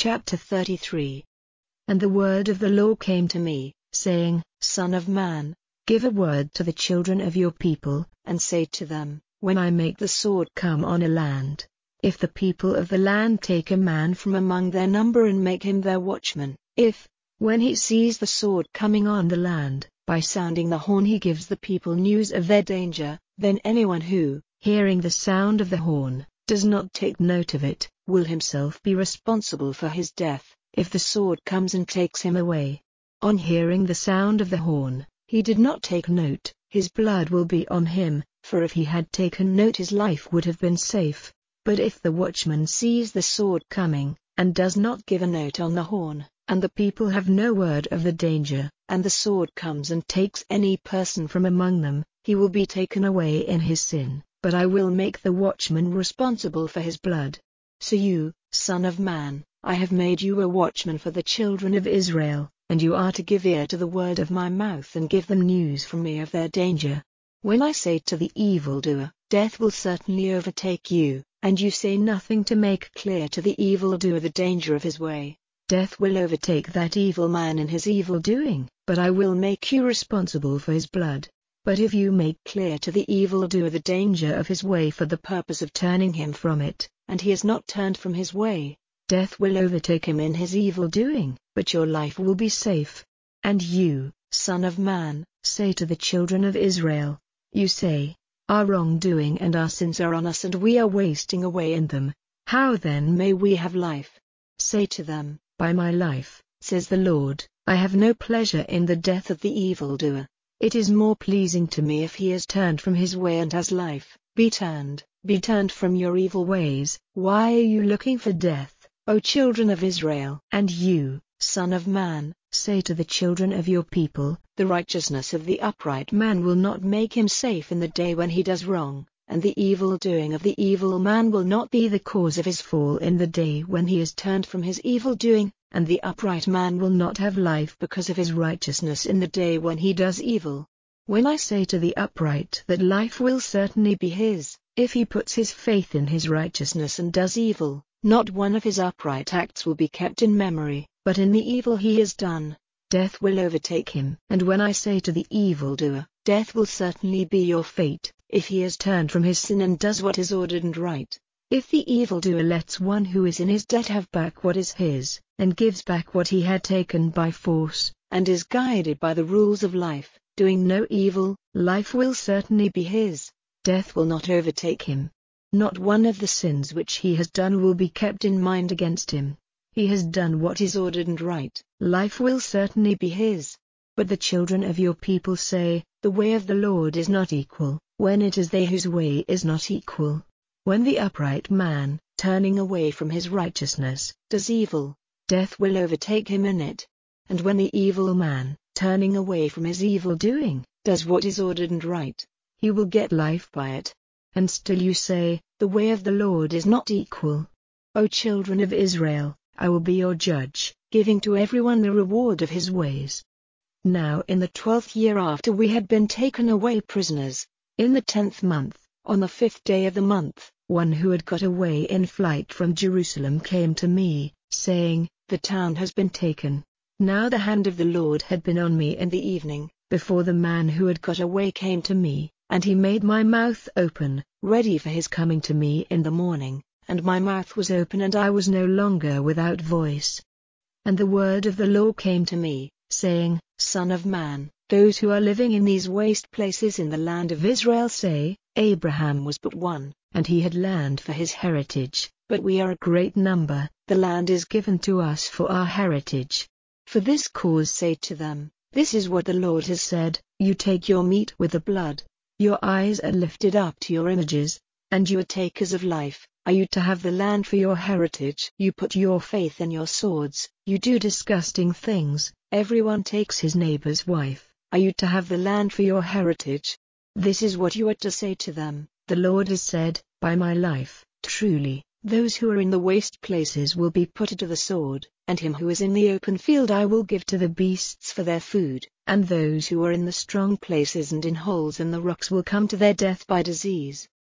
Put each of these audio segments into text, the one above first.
Chapter 33. And the word of the Lord came to me, saying, Son of man, give a word to the children of your people, and say to them, when I make the sword come on a land, if the people of the land take a man from among their number and make him their watchman, if, when he sees the sword coming on the land, by sounding the horn he gives the people news of their danger, then anyone who, hearing the sound of the horn, does not take note of it, will himself be responsible for his death, if the sword comes and takes him away. On hearing the sound of the horn, he did not take note, his blood will be on him, for if he had taken note his life would have been safe. But if the watchman sees the sword coming, and does not give a note on the horn, and the people have no word of the danger, and the sword comes and takes any person from among them, he will be taken away in his sin, but I will make the watchman responsible for his blood. So you, son of man, I have made you a watchman for the children of Israel, and you are to give ear to the word of my mouth and give them news from me of their danger. When I say to the evildoer, death will certainly overtake you, and you say nothing to make clear to the evildoer the danger of his way, death will overtake that evil man in his evil doing, but I will make you responsible for his blood. But if you make clear to the evildoer the danger of his way for the purpose of turning him from it, and he has not turned from his way, death will overtake him in his evil doing, but your life will be safe. And you, son of man, say to the children of Israel, you say, our wrongdoing and our sins are on us and we are wasting away in them. How then may we have life? Say to them, by my life, says the Lord, I have no pleasure in the death of the evildoer. It is more pleasing to me if he has turned from his way and has life. Be turned from your evil ways. Why are you looking for death, O children of Israel? And you, son of man, say to the children of your people, the righteousness of the upright man will not make him safe in the day when he does wrong, and the evil doing of the evil man will not be the cause of his fall in the day when he is turned from his evil doing, and the upright man will not have life because of his righteousness in the day when he does evil. When I say to the upright that life will certainly be his, if he puts his faith in his righteousness and does evil, not one of his upright acts will be kept in memory, but in the evil he has done, death will overtake him. And when I say to the evildoer, death will certainly be your fate, if he has turned from his sin and does what is ordered and right. If the evildoer lets one who is in his debt have back what is his, and gives back what he had taken by force, and is guided by the rules of life, doing no evil, life will certainly be his, death will not overtake him. Not one of the sins which he has done will be kept in mind against him. He has done what is ordered and right, life will certainly be his. But the children of your people say, the way of the Lord is not equal, when it is they whose way is not equal. When the upright man, turning away from his righteousness, does evil, death will overtake him in it. And when the evil man, turning away from his evil doing, does what is ordered and right, he will get life by it. And still you say, the way of the Lord is not equal. O children of Israel, I will be your judge, giving to everyone the reward of his ways. Now in the 12th year after we had been taken away prisoners, in the 10th month, on the 5th day of the month, one who had got away in flight from Jerusalem came to me, saying, the town has been taken. Now the hand of the Lord had been on me in the evening, before the man who had got away came to me, and he made my mouth open, ready for his coming to me in the morning, and my mouth was open and I was no longer without voice. And the word of the Lord came to me, saying, Son of man, those who are living in these waste places in the land of Israel say, Abraham was but one, and he had land for his heritage, but we are a great number, the land is given to us for our heritage. For this cause say to them, this is what the Lord has said, you take your meat with the blood, your eyes are lifted up to your images, and you are takers of life, are you to have the land for your heritage? You put your faith in your swords, you do disgusting things, everyone takes his neighbor's wife, are you to have the land for your heritage? This is what you are to say to them, the Lord has said, by my life, truly, those who are in the waste places will be put to the sword, and him who is in the open field I will give to the beasts for their food, and those who are in the strong places and in holes in the rocks will come to their death by disease.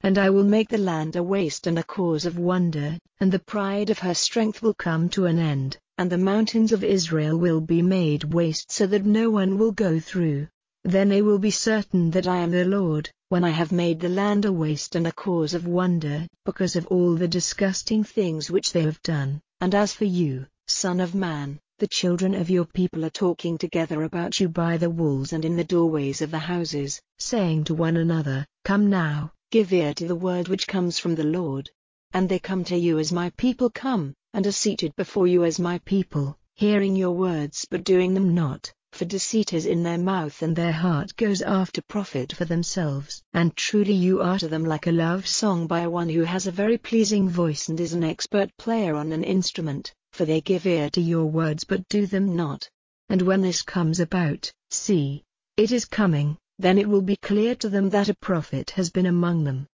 And I will make the land a waste and a cause of wonder, and the pride of her strength will come to an end, and the mountains of Israel will be made waste so that no one will go through. Then they will be certain that I am the Lord, when I have made the land a waste and a cause of wonder, because of all the disgusting things which they have done. And as for you, son of man, the children of your people are talking together about you by the walls and in the doorways of the houses, saying to one another, Come now, give ear to the word which comes from the Lord. And they come to you as my people come, and are seated before you as my people, hearing your words but doing them not. For deceit is in their mouth and their heart goes after profit for themselves. And truly you are to them like a love song by one who has a very pleasing voice and is an expert player on an instrument, for they give ear to your words but do them not. And when this comes about, see, it is coming, then it will be clear to them that a prophet has been among them,